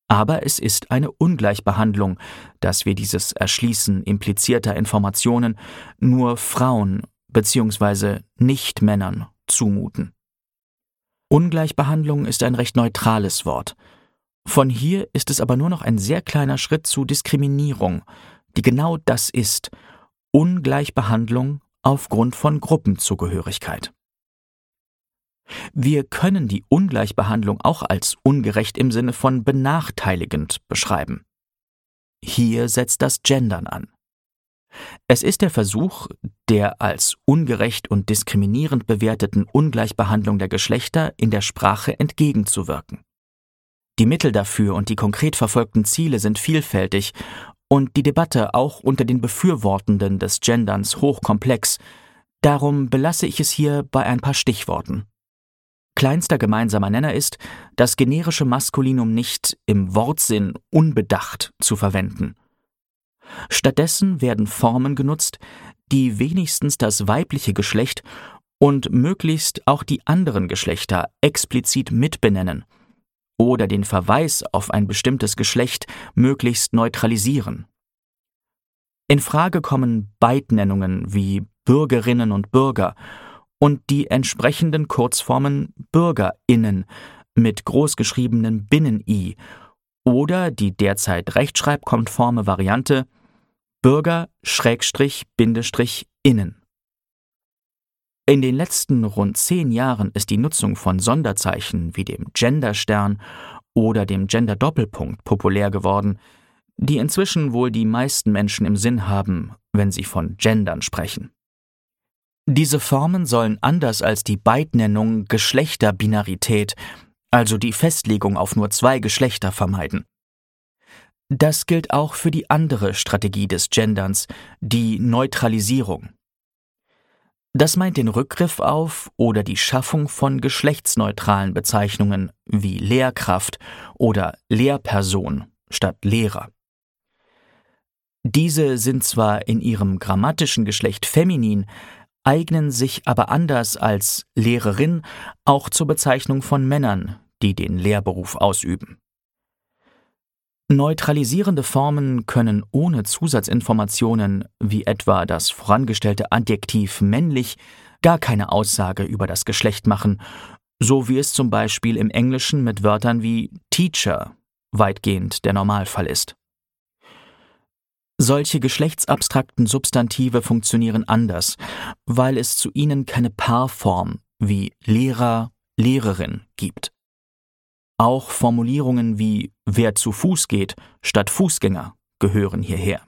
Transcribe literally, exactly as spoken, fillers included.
Aber es ist eine Ungleichbehandlung, dass wir dieses Erschließen implizierter Informationen nur Frauen bzw. Nicht-Männern zumuten. Ungleichbehandlung ist ein recht neutrales Wort. Von hier ist es aber nur noch ein sehr kleiner Schritt zu Diskriminierung, die genau das ist: Ungleichbehandlung aufgrund von Gruppenzugehörigkeit. Wir können die Ungleichbehandlung auch als ungerecht im Sinne von benachteiligend beschreiben. Hier setzt das Gendern an. Es ist der Versuch, der als ungerecht und diskriminierend bewerteten Ungleichbehandlung der Geschlechter in der Sprache entgegenzuwirken. Die Mittel dafür und die konkret verfolgten Ziele sind vielfältig und die Debatte auch unter den Befürwortenden des Genderns hochkomplex. Darum belasse ich es hier bei ein paar Stichworten. Kleinster gemeinsamer Nenner ist, das generische Maskulinum nicht im Wortsinn unbedacht zu verwenden. Stattdessen werden Formen genutzt, die wenigstens das weibliche Geschlecht und möglichst auch die anderen Geschlechter explizit mitbenennen oder den Verweis auf ein bestimmtes Geschlecht möglichst neutralisieren. In Frage kommen Beidnennungen wie Bürgerinnen und Bürger und die entsprechenden Kurzformen BürgerInnen mit großgeschriebenem Binnen-I oder die derzeit rechtschreibkonforme Variante Bürger-Innen. In den letzten rund zehn Jahren ist die Nutzung von Sonderzeichen wie dem Genderstern oder dem Gender-Doppelpunkt populär geworden, die inzwischen wohl die meisten Menschen im Sinn haben, wenn sie von Gendern sprechen. Diese Formen sollen anders als die Beidnennung Geschlechterbinarität, also die Festlegung auf nur zwei Geschlechter, vermeiden. Das gilt auch für die andere Strategie des Genderns, die Neutralisierung. Das meint den Rückgriff auf oder die Schaffung von geschlechtsneutralen Bezeichnungen wie Lehrkraft oder Lehrperson statt Lehrer. Diese sind zwar in ihrem grammatischen Geschlecht feminin, eignen sich aber anders als Lehrerin auch zur Bezeichnung von Männern, die den Lehrberuf ausüben. Neutralisierende Formen können ohne Zusatzinformationen wie etwa das vorangestellte Adjektiv männlich gar keine Aussage über das Geschlecht machen, so wie es zum Beispiel im Englischen mit Wörtern wie Teacher weitgehend der Normalfall ist. Solche geschlechtsabstrakten Substantive funktionieren anders, weil es zu ihnen keine Paarform wie Lehrer, Lehrerin gibt. Auch Formulierungen wie »wer zu Fuß geht« statt »Fußgänger« gehören hierher.